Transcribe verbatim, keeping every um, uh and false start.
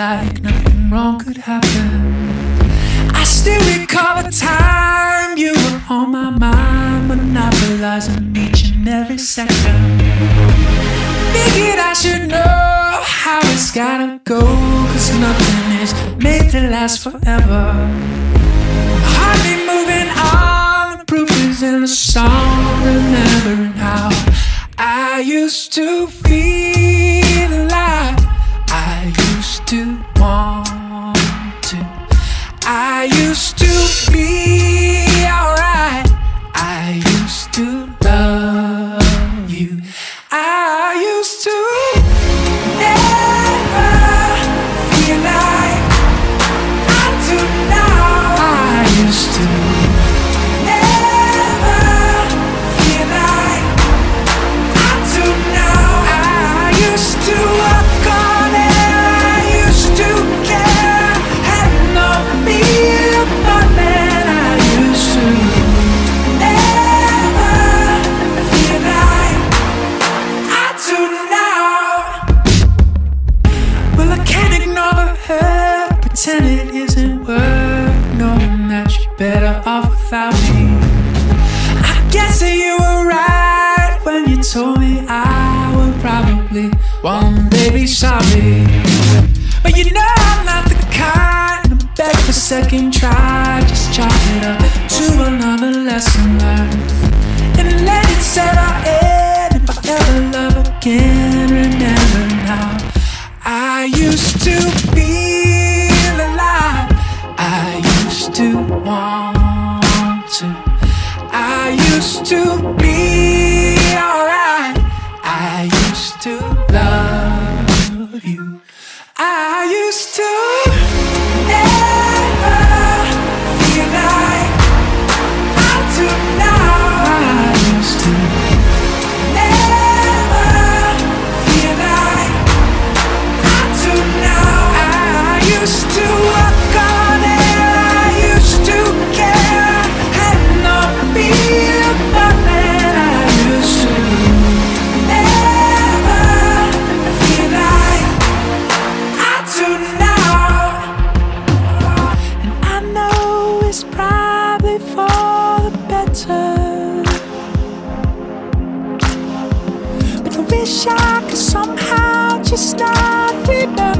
like nothing wrong could happen. I still recall the time you were on my mind, monopolizing each and every second. Figured I should know how it's gotta go, cause nothing is made to last forever. Hardly moving on, the proof is in the song. Remembering how I used to feel alive, I used to want to, I used to be alright, I used to love you, I used to never feel like I do now. I used to never feel like I do now. I used to walk on air, I used to care, had no fear, but then I used to never feel like I do now. Well, I can't ignore the hurt, pretend it isn't worth knowing that you're better off without me. I guess that you were right when you told me I would probably one day be sorry. But you know I'm not the kind to beg for second try. Just chalk it up to another lesson learned and let it settle in. If I ever love again, remember now, I used to feel alive, I used to want to, I used to be alright, I used to love you, I used to never feel like I do now. I used to never feel like I do now. I used to walk on air, I used to care, had no fear, but then I used to never feel like I do now. And I know it's probably for the better, but I wish I could somehow just not remember.